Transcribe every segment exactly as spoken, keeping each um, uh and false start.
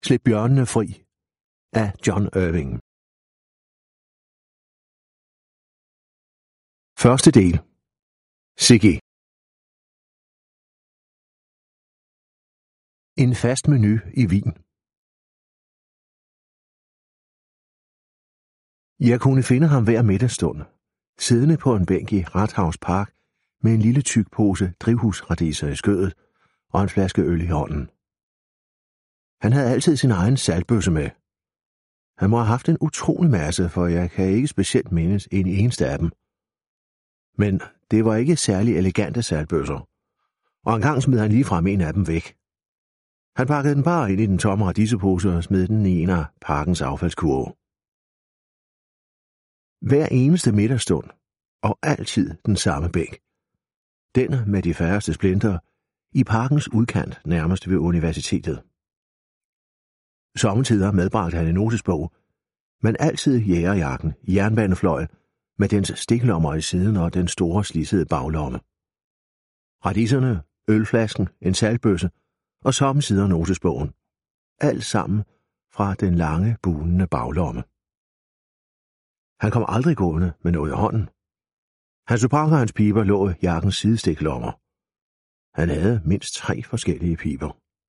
Slip bjørnene fri af John Irving. Første del. Sigge. En fast menu i Wien. Jeg kunne finde ham hver middagsstund, siddende på en bænk i Rathaus Park med en lille tyk pose drivhusradiser i skødet og en flaske øl i hånden. Han havde altid sin egen saltbøsse med. Han må have haft en utrolig masse, for jeg kan ikke specielt mindes en eneste af dem. Men det var ikke særlig elegante saltbøsser, og engang smed han ligefrem en af dem væk. Han pakkede den bare ind i den tomme radisepose og smed den i en af parkens affaldskurve. Hver eneste middagsstund, og altid den samme bænk. Den med de færreste splinter, i parkens udkant nærmest ved universitetet. Sommetider medbragte han en notesbog, men altid jægerjakken, jernbanefløjl, med dens stiklommer i siden og den store slissede baglomme. Radiserne, ølflasken, en saltbøsse og sommetider notesbogen. Alt sammen fra den lange, bunende baglomme. Han kom aldrig gående med noget i hånden. Hans supang og hans piber lå i jakkens sidestiklommer. Han havde mindst tre forskellige piber.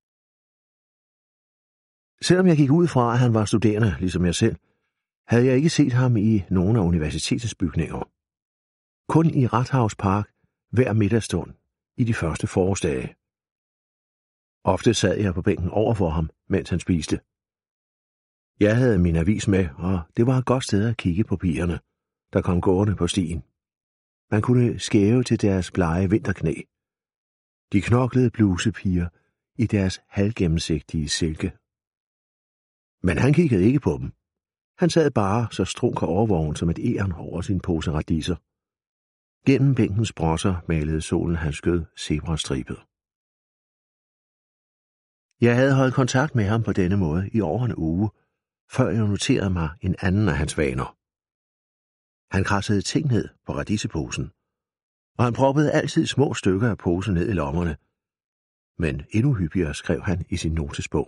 Selvom jeg gik ud fra, at han var studerende, ligesom jeg selv, havde jeg ikke set ham i nogen af universitetets bygninger. Kun i Rathaus Park hver middagsstund i de første forårsdage. Ofte sad jeg på bænken over for ham, mens han spiste. Jeg havde min avis med, og det var et godt sted at kigge på pigerne, der kom gående på stien. Man kunne skæve til deres blege vinterknæ. De knoklede blusepiger i deres halvgennemsigtige silke. Men han kiggede ikke på dem. Han sad bare så strunk og overvågen som et egern over sin pose radiser. Gennem bænkens brosser malede solen hans skød zebrastribet. Jeg havde holdt kontakt med ham på denne måde i over en uge, før jeg noterede mig en anden af hans vaner. Han kradsede ting ned på radiseposen, og han proppede altid små stykker af posen ned i lommerne. Men endnu hyppigere skrev han i sin notesbog.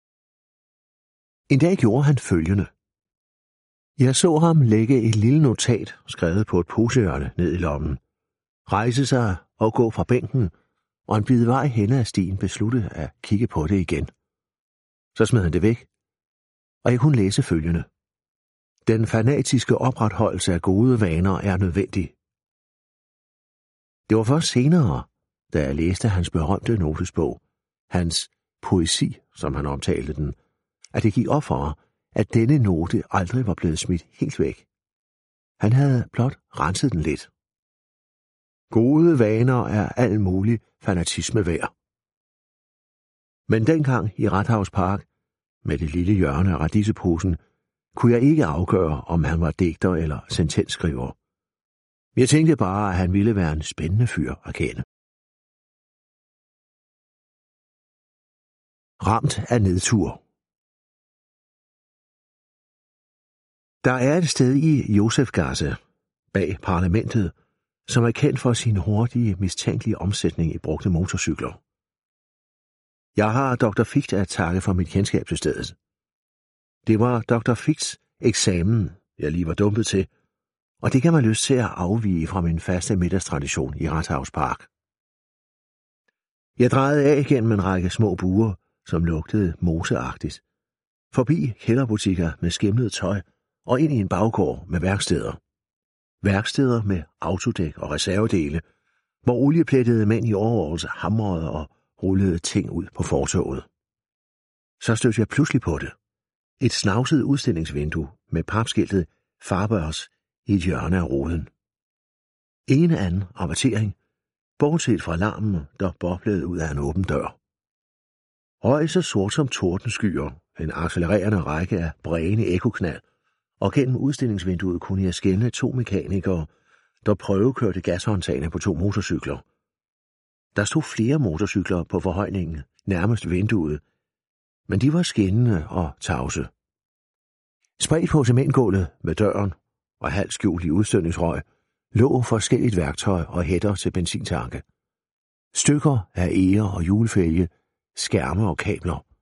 En dag gjorde han følgende. Jeg så ham lægge et lille notat, skrevet på et posehjørne, ned i lommen, rejse sig og gå fra bænken, og en bid vej hen ad stien besluttede at kigge på det igen. Så smed han det væk, og jeg kunne læse følgende. Den fanatiske opretholdelse af gode vaner er nødvendig. Det var først senere, da jeg læste hans berømte notesbog, hans poesi, som han omtalte den, at det gik op for mig, at denne note aldrig var blevet smidt helt væk. Han havde blot renset den lidt. Gode vaner er al mulig fanatisme værd. Men dengang i Rathaus Park, med det lille hjørne af radiseposen, kunne jeg ikke afgøre, om han var digter eller sentensskriver. Jeg tænkte bare, at han ville være en spændende fyr at kende. Ramt af nedtur. Der er et sted i Josefgasse, bag parlamentet, som er kendt for sin hurtige, mistænkelige omsætning i brugte motorcykler. Jeg har doktor Ficht at takke for mit kendskab til stedet. Det var doktor Fichts eksamen, jeg lige var dumpet til, og det kan man lyst til at afvige fra min faste middagstradition i Rathaus Park. Jeg drejede af gennem en række små buer, som lugtede moseagtigt, forbi kælderbutikker med skimlet tøj og ind i en baggård med værksteder. Værksteder med autodæk og reservedele, hvor olieplettede mænd i overvågelse hamrede og rullede ting ud på fortovet. Så stødte jeg pludselig på det. Et snavset udstillingsvindue med papskiltet Farbørs i et hjørne af ruden. Ingen anden amatering, bortset fra larmen, der boblede ud af en åben dør. Røg så sort som tordenskyer, en accelererende række af brægende ekkoknald, og gennem udstillingsvinduet kunne jeg skelne to mekanikere, der prøvekørte gashåndtagene på to motorcykler. Der stod flere motorcykler på forhøjningen, nærmest vinduet, men de var skinnende og tavse. Spredt på cementgulvet med døren og halvt skjult i udstødningsrøg lå forskelligt værktøj og hætter til benzintanke. Stykker af eger og hjulfælge, skærme og kabler.